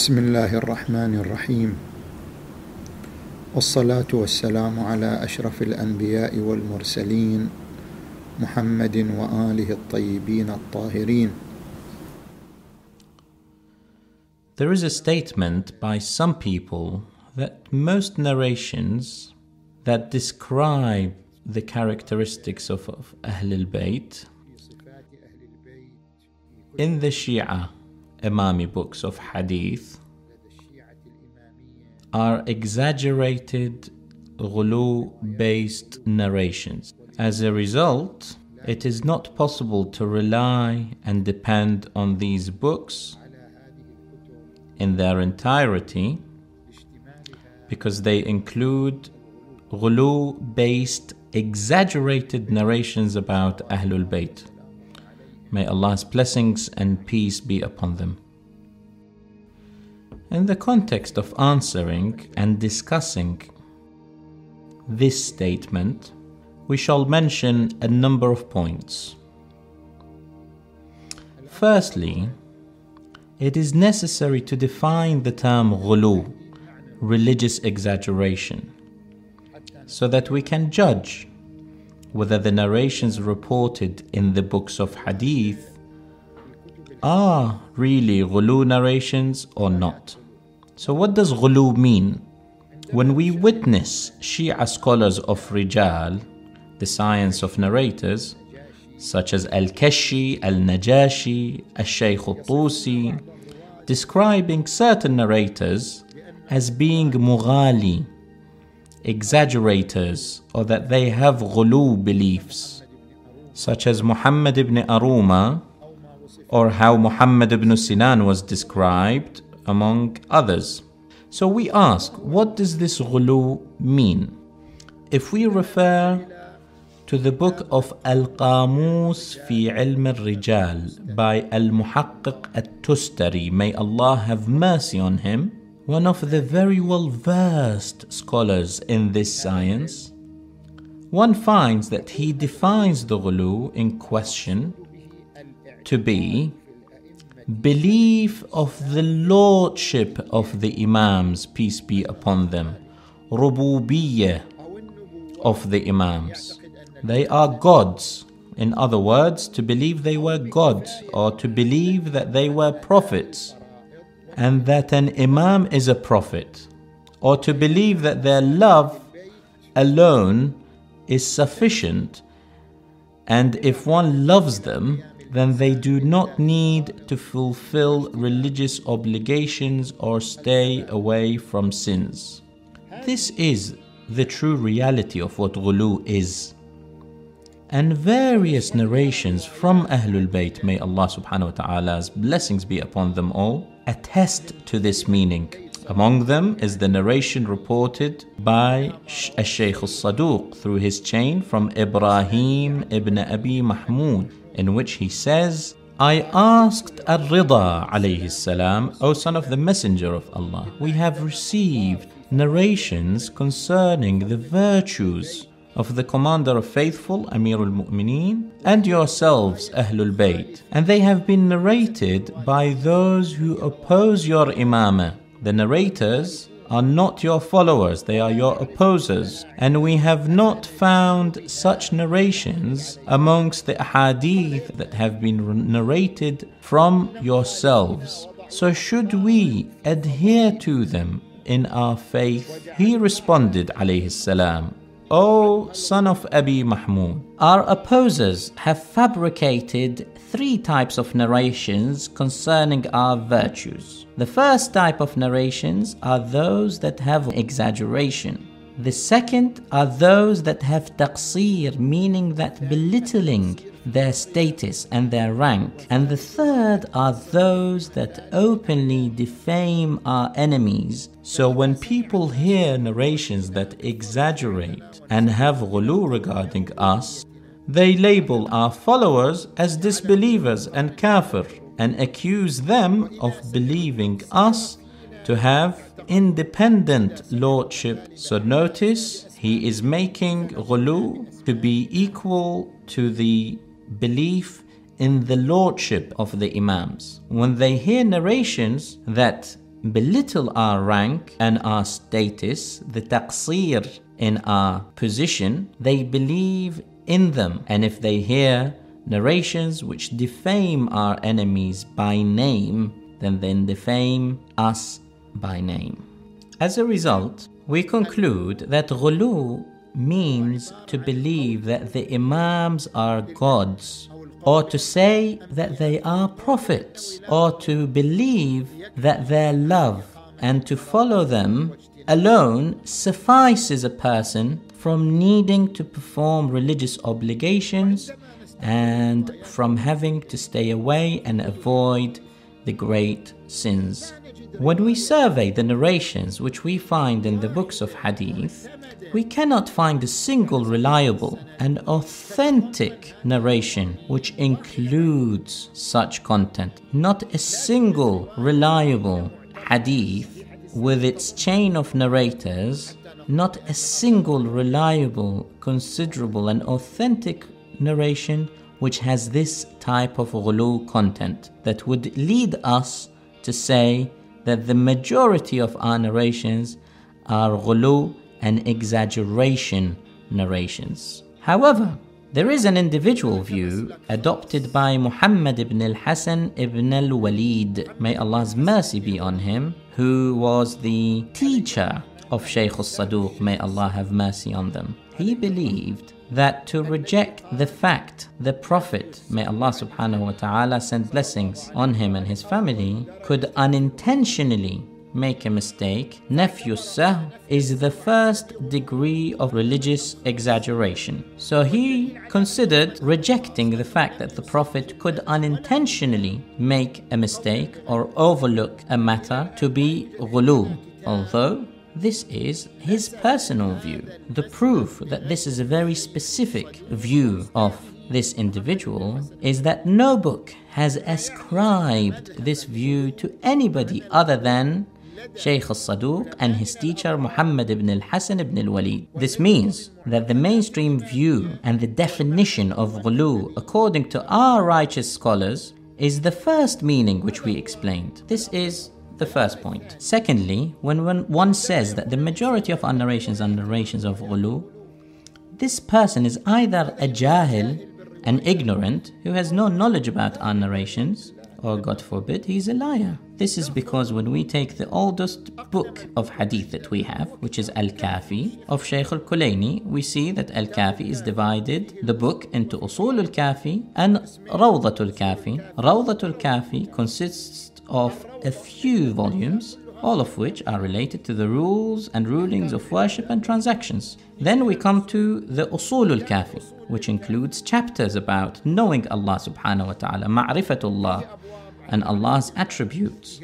بسم الله الرحمن الرحيم، والصلاة والسلام على أشرف الأنبياء والمرسلين محمد وآله الطيبين الطاهرين. There is a statement by some people that most narrations that describe the characteristics of Ahl al-Bayt in the Shia Imami books of Hadith are exaggerated ghulu-based narrations. As a result, it is not possible to rely and depend on these books in their entirety because they include ghulu-based exaggerated narrations about Ahlul Bayt. May Allah's blessings and peace be upon them. In the context of answering and discussing this statement, we shall mention a number of points. Firstly, it is necessary to define the term ghulu, religious exaggeration, so that we can judge whether the narrations reported in the books of Hadith are really ghulu narrations or not. So what does ghulu mean? When we witness Shia scholars of Rijal, the science of narrators, such as Al-Kashi, Al-Najashi, Al-Shaykh Al-Tusi, describing certain narrators as being mughali, exaggerators, or that they have ghulu beliefs, such as Muhammad ibn Aruma, or how Muhammad ibn Sinan was described, among others. So we ask, what does this ghulu mean? If we refer to the book of Al-Qamus fi Ilm al-Rijal by Al-Muhaqqiq al-Tustari, may Allah have mercy on him, one of the very well-versed scholars in this science, one finds that he defines the ghulu in question to be belief of the lordship of the Imams, peace be upon them, rububiyyah of the Imams. They are gods. In other words, to believe they were gods, or to believe that they were prophets, and that an Imam is a prophet, or to believe that their love alone is sufficient, and if one loves them, then they do not need to fulfill religious obligations or stay away from sins. This is the true reality of what ghulu is. And various narrations from Ahlul Bayt, may Allah subhanahu wa ta'ala's blessings be upon them all, attest to this meaning. Among them is the narration reported by Al-Shaykh Al-Saduq through his chain from Ibrahim ibn Abi Mahmud, in which he says, I asked Ar-Rida alayhi salam, O son of the Messenger of Allah, we have received narrations concerning the virtues of the Commander of Faithful, Amir al-Mu'mineen, and yourselves, Ahlul Bayt, and they have been narrated by those who oppose your Imamah. The narrators are not your followers, they are your opposers, and we have not found such narrations amongst the ahadith that have been narrated from yourselves. So should we adhere to them in our faith? He responded, alayhi salam, O son of Abi Mahmud, our opposers have fabricated 3 types of narrations concerning our virtues. The first type of narrations are those that have exaggeration. The second are those that have taqsir, meaning that belittling their status and their rank. And the third are those that openly defame our enemies. So when people hear narrations that exaggerate and have ghulu regarding us, they label our followers as disbelievers and kafir, and accuse them of believing us to have independent lordship. So notice, he is making ghulu to be equal to the belief in the lordship of the Imams. When they hear narrations that belittle our rank and our status, the taqseer in our position, they believe in them. And if they hear narrations which defame our enemies by name, then they defame us by name. As a result, we conclude that ghulu means to believe that the imams are gods, or to say that they are prophets, or to believe that their love and to follow them alone suffices a person from needing to perform religious obligations and from having to stay away and avoid the great sins. When we survey the narrations which we find in the books of hadith, we cannot find a single reliable and authentic narration which includes such content. Not a single reliable hadith with its chain of narrators, not a single reliable, considerable and authentic narration which has this type of ghulu content that would lead us to say that the majority of our narrations are ghulu and exaggeration narrations. However, there is an individual view adopted by Muhammad ibn al-Hasan ibn al-Walid, may Allah's mercy be on him, who was the teacher of Shaykh al-Saduq, may Allah have mercy on them. He believed that to reject the fact the Prophet, may Allah subhanahu wa ta'ala send blessings on him and his family, could unintentionally make a mistake, nafyu sahm, is the first degree of religious exaggeration. So he considered rejecting the fact that the Prophet could unintentionally make a mistake or overlook a matter to be ghulu, although this is his personal view. The proof that this is a very specific view of this individual is that no book has ascribed this view to anybody other than Shaykh al-Saduq and his teacher Muhammad ibn al-Hasan ibn al-Walid. This means that the mainstream view and the definition of ghulu, according to our righteous scholars, is the first meaning which we explained. This is the first point. Secondly, when one says that the majority of our narrations are narrations of ghulu, this person is either a jahil, an ignorant, who has no knowledge about our narrations, or God forbid, he's a liar. This is because when we take the oldest book of hadith that we have, which is Al-Kafi of Shaykh al-Kulayni, we see that Al-Kafi is divided, the book, into Usul al-Kafi and Rawdatul Kafi. Rawdatul Kafi consists of a few volumes, all of which are related to the rules and rulings of worship and transactions. Then we come to the Usul al-Kafi, which includes chapters about knowing Allah subhanahu wa ta'ala, ma'rifatullah, and Allah's attributes.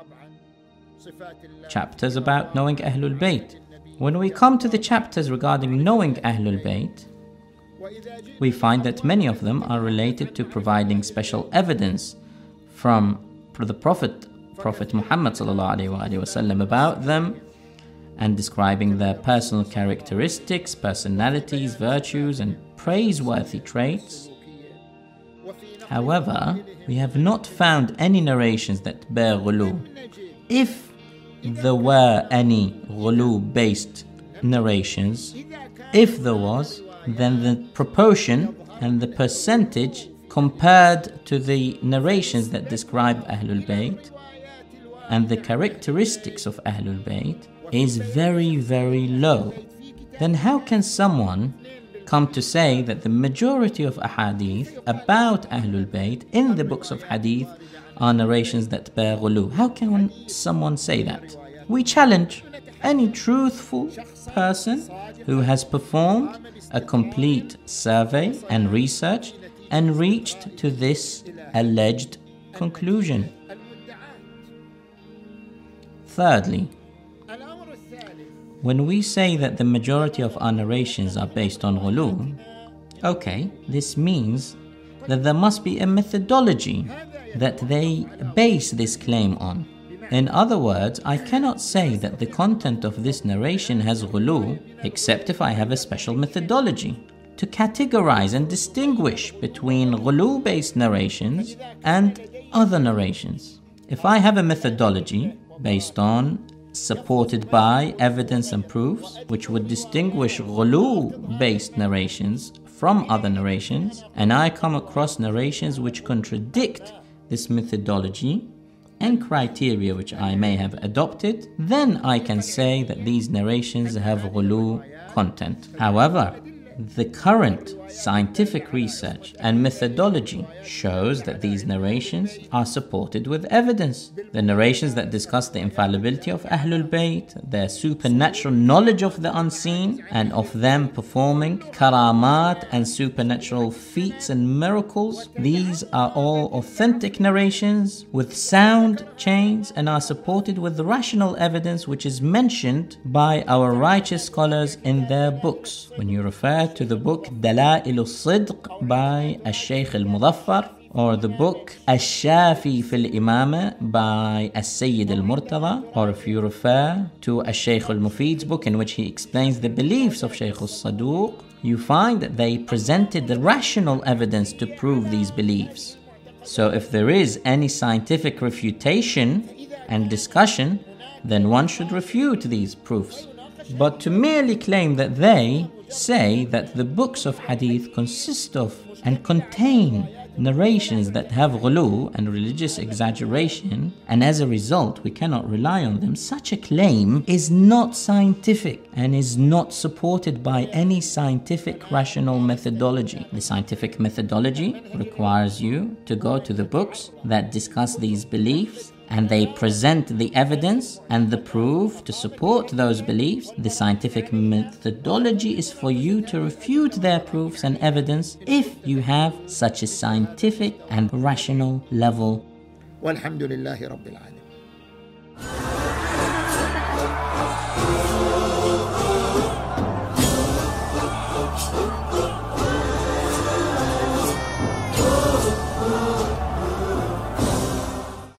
Chapters about knowing Ahlul Bayt. When we come to the chapters regarding knowing Ahlul Bayt, we find that many of them are related to providing special evidence from the Prophet Muhammad sallallahu alaihi wasallam about them, and describing their personal characteristics, personalities, virtues, and praiseworthy traits. However, we have not found any narrations that bear ghulu. If there were any ghulu-based narrations, if there was, then the proportion and the percentage compared to the narrations that describe Ahlul Bayt and the characteristics of Ahlul Bayt is very, very low. Then how can someone come to say that the majority of ahadith about Ahlul Bayt in the books of hadith are narrations that bear ghulu? How can someone say that? We challenge any truthful person who has performed a complete survey and research and reached to this alleged conclusion. Thirdly, when we say that the majority of our narrations are based on ghulu, okay, this means that there must be a methodology that they base this claim on. In other words, I cannot say that the content of this narration has ghulu except if I have a special methodology to categorize and distinguish between ghulu-based narrations and other narrations. If I have a methodology based on supported by evidence and proofs, which would distinguish ghulu-based narrations from other narrations, and I come across narrations which contradict this methodology and criteria which I may have adopted, then I can say that these narrations have ghulu content. However, the current scientific research and methodology shows that these narrations are supported with evidence. The narrations that discuss the infallibility of Ahlul Bayt, their supernatural knowledge of the unseen, and of them performing karamat and supernatural feats and miracles, these are all authentic narrations with sound chains and are supported with rational evidence which is mentioned by our righteous scholars in their books. When you refer to the book Dala'il al-Sidq by Al-Shaykh al-Mudaffar, or the book Al-Shafi fil Imama by Al-Sayyid al-Murtada, or if you refer to Al-Shaykh al-Mufid's book in which he explains the beliefs of Shaykh al-Saduq, you find that they presented the rational evidence to prove these beliefs. So if there is any scientific refutation and discussion, then one should refute these proofs. But to merely claim that they say that the books of hadith consist of and contain narrations that have ghulu and religious exaggeration, and as a result we cannot rely on them, such a claim is not scientific and is not supported by any scientific rational methodology. The scientific methodology requires you to go to the books that discuss these beliefs, and they present the evidence and the proof to support those beliefs. The scientific methodology is for you to refute their proofs and evidence if you have such a scientific and rational level. والحمد لله رب العالمين.